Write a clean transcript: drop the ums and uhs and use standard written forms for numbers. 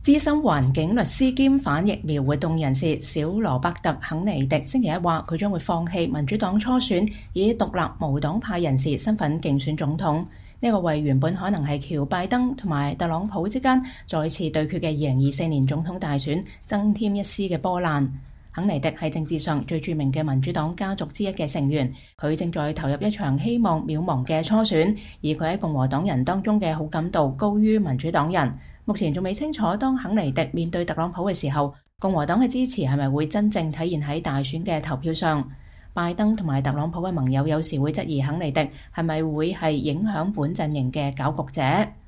資深環境律師兼反疫苗活動人士小羅伯特·肯尼迪星期一話，佢將會放棄民主黨初選，以獨立無黨派人士身份競選總統。呢個為原本可能係喬拜登同埋特朗普之間再次對決嘅2024年總統大選增添一絲嘅波瀾。肯尼迪係政治上最著名嘅民主黨家族之一嘅成員，佢正在投入一場希望渺茫嘅初選，而佢喺共和黨人當中嘅好感度高於民主黨人。目前仲未清楚，當肯尼迪面對特朗普嘅時候，共和黨嘅支持係咪會真正體現喺大選嘅投票上？拜登同埋特朗普嘅盟友有時會質疑肯尼迪係咪會係影響本陣營嘅攪局者。